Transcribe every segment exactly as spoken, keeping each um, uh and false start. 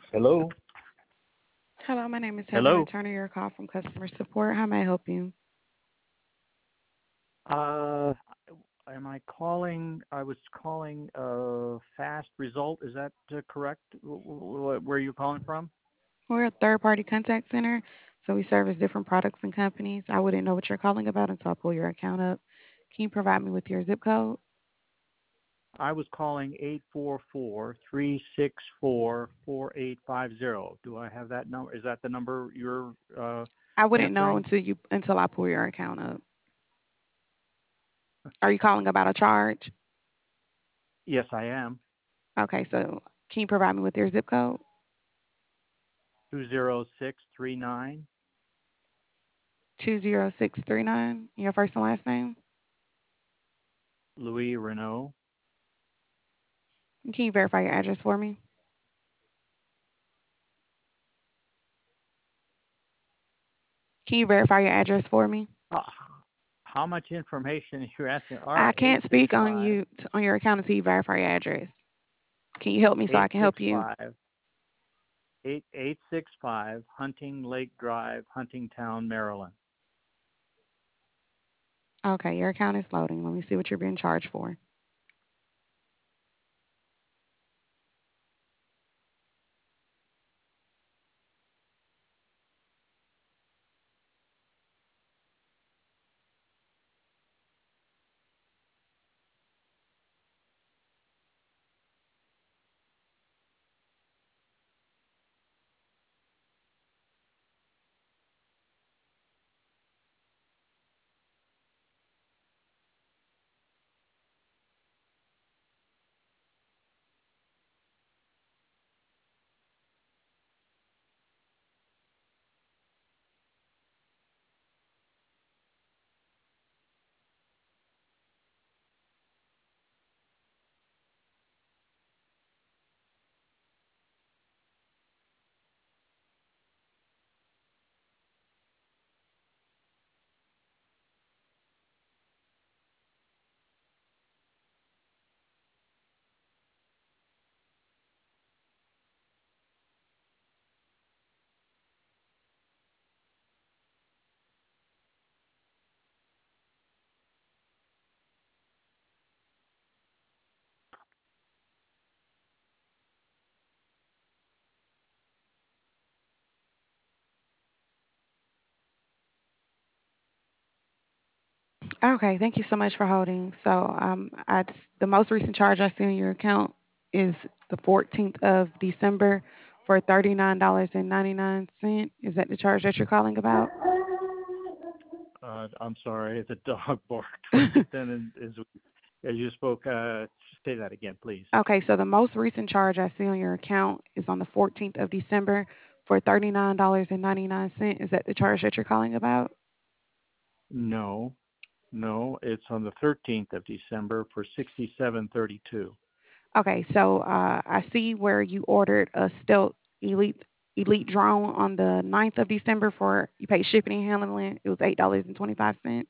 Hello? Hello, my name is Heather. I'm Hello? returning your call from customer support. How may I help you? Uh, am I calling? I was calling uh, Fast Result. Is that uh, correct? W- w- Where are you calling from? We're a third-party contact center, so we service different products and companies. I wouldn't know what you're calling about until I pull your account up. Can you provide me with your zip code? I was calling eight four four, three six four, four eight five zero. Do I have that number? Is that the number you're uh, I wouldn't know answering? until you until I pull your account up. Are you calling about a charge? Yes, I am. Okay, so can you provide me with your zip code? two zero six three nine. two zero six three nine. Your first and last name? Louis Renault. Can you verify your address for me? Can you verify your address for me? Uh, how much information are you asking? All I right, can't speak on eight six five, you on your account until you verify your address. Can you help me so I can help you? eight six five. eight eight six five Hunting Lake Drive, Huntingtown, Maryland. Okay, your account is loading. Let me see what you're being charged for. Okay, thank you so much for holding. So, um, I, the most recent charge I see on your account is the fourteenth of December for thirty-nine dollars and ninety-nine cents. Is that the charge that you're calling about? Uh, I'm sorry, the dog barked right then as, as you spoke. Uh, say that again, please. Okay, so the most recent charge I see on your account is on the fourteenth of December for thirty-nine dollars and ninety-nine cents. Is that the charge that you're calling about? No, no, it's on the thirteenth of December for sixty-seven thirty-two. Okay, so uh, I see where you ordered a Stealth Elite Elite drone on the ninth of December for you paid shipping and handling. It was eight dollars and twenty five cents.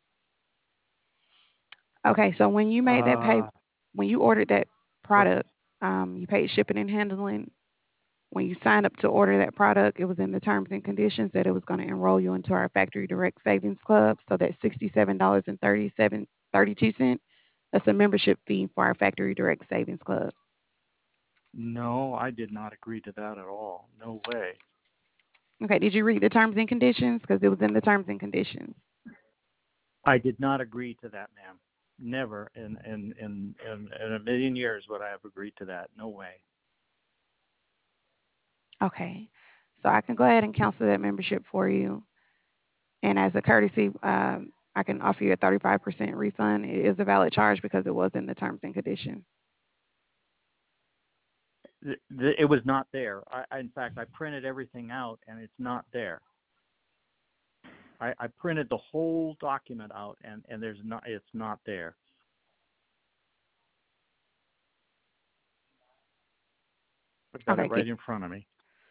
Okay, so when you made that pay, Uh, when you ordered that what? product, um, you paid shipping and handling. When you signed up to order that product, it was in the terms and conditions that it was going to enroll you into our Factory Direct Savings Club. So that's sixty-seven dollars and thirty-seven thirty-two cents. That's a membership fee for our Factory Direct Savings Club. No, I did not agree to that at all. No way. Okay, did you read the terms and conditions? Because it was in the terms and conditions. I did not agree to that, ma'am. Never in in in in, in a million years would I have agreed to that. No way. Okay, so I can go ahead and cancel that membership for you. And as a courtesy, um, I can offer you a thirty-five percent refund. It is a valid charge because it was in the terms and conditions. Th- th- It was not there. I, I, in fact, I printed everything out, and it's not there. I, I printed the whole document out, and, and there's not. It's not there. I've got it Okay, right can, in front of me.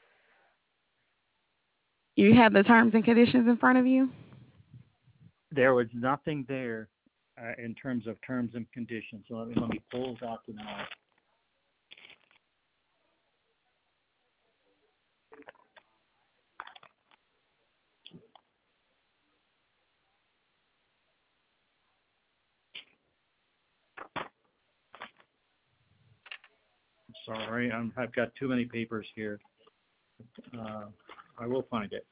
you have the terms and conditions in front of you? There was nothing there uh, in terms of terms and conditions. So let me let me pull the document out. sorry, I'm, I've got too many papers here. Uh, I will find it.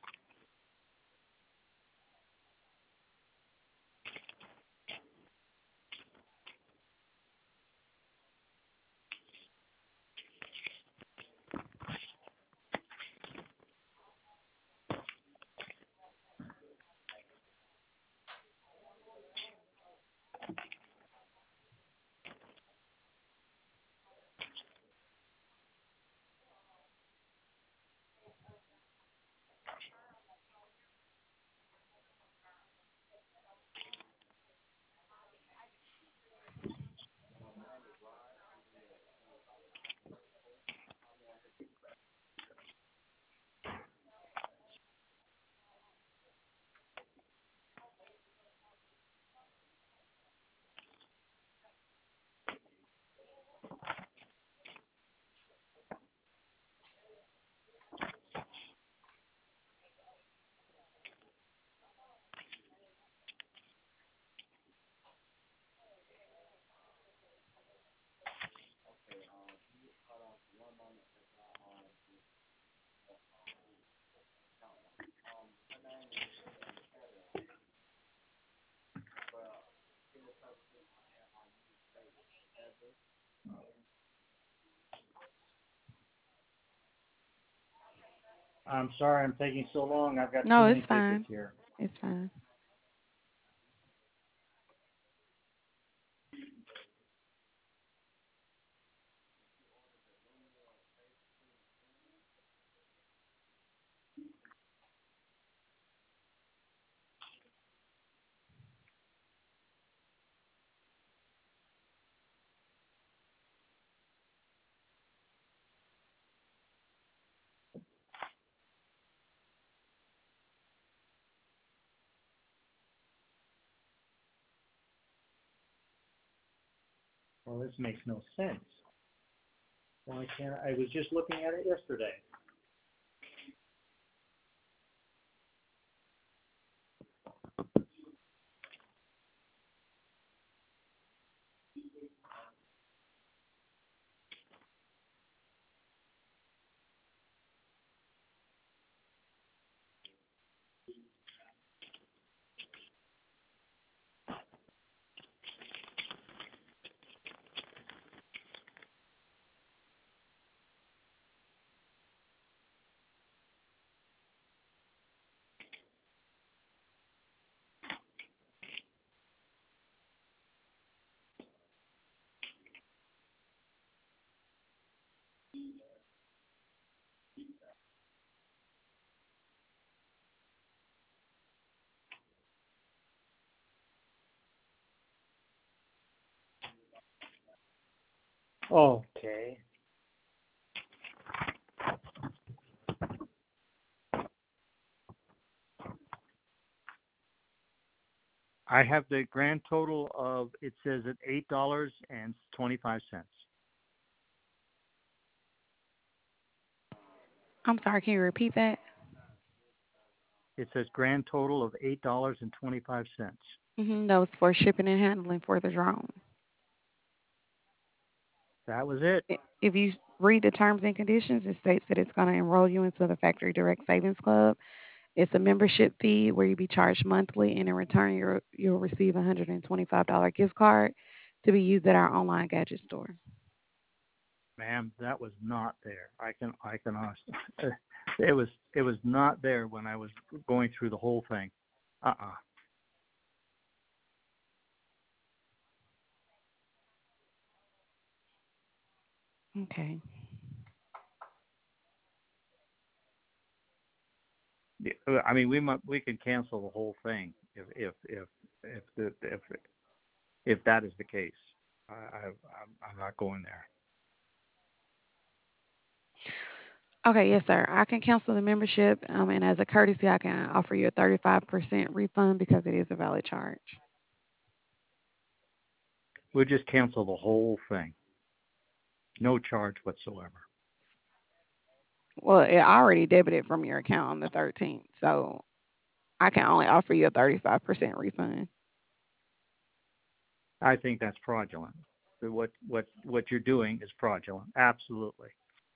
I'm sorry I'm taking so long. I've got too No, many it's papers fine. here. It's fine. Well, this makes no sense. Why can't I? I was just looking at it yesterday. Okay. I have the grand total of, it says at eight dollars and twenty-five cents. I'm sorry, can you repeat that? It says grand total of eight dollars and twenty-five cents. Mm-hmm. That was for shipping and handling for the drone. That was it. I- If you read the terms and conditions, it states that it's going to enroll you into the Factory Direct Savings Club. It's a membership fee where you'll be charged monthly, and in return, you'll, you'll receive a one hundred twenty-five dollars gift card to be used at our online gadget store. Ma'am, that was not there. I can, I can honestly, it was, it was not there when I was going through the whole thing. Uh-uh. Okay. Yeah, I mean, we might, we can cancel the whole thing if, if, if, if, the, if, if that is the case. I, I, I'm I'm not going there. Okay, yes, sir. I can cancel the membership, um, and as a courtesy, I can offer you a thirty-five percent refund because it is a valid charge. We'll just cancel the whole thing. No charge whatsoever. Well, it already debited from your account on the thirteenth, so I can only offer you a thirty-five percent refund. I think that's fraudulent. that what what what you're doing is fraudulent. Absolutely.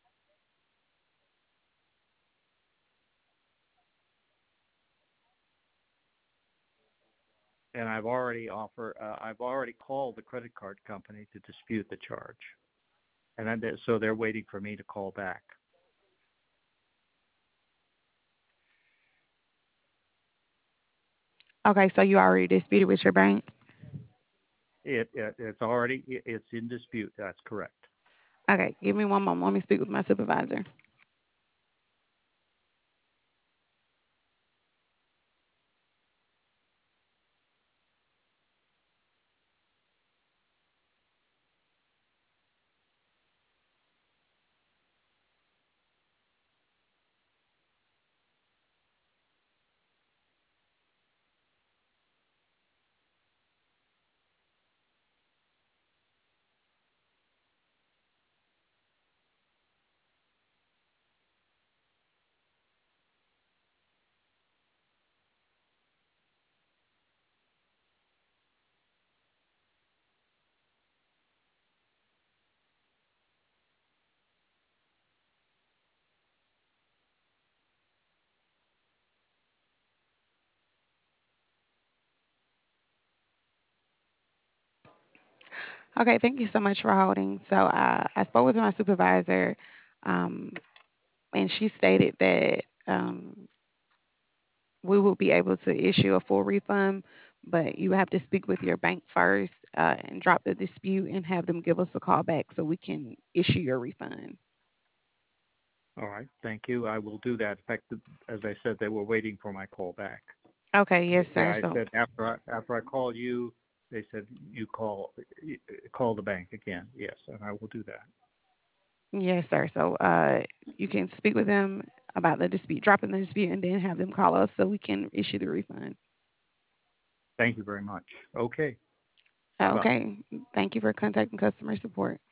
And I've already offer uh, I've already called the credit card company to dispute the charge, and I, so they're waiting for me to call back. Okay, so you already disputed with your bank? It, it it's already it's in dispute. That's correct. Okay, give me one moment. Let me speak with my supervisor. Okay, thank you so much for holding. So uh, I spoke with my supervisor, um, and she stated that um, we will be able to issue a full refund, but you have to speak with your bank first uh, and drop the dispute and have them give us a call back so we can issue your refund. All right. Thank you. I will do that. In fact, as I said, they were waiting for my call back. Okay, yes, Yeah, sir. I So said after I after I call you, they said you call call the bank again. Yes, and I will do that. yes, sir. So uh, you can speak with them about the dispute, dropping the dispute, and then have them call us so we can issue the refund. Thank you very much. Okay. Bye bye. Okay. Thank you for contacting customer support.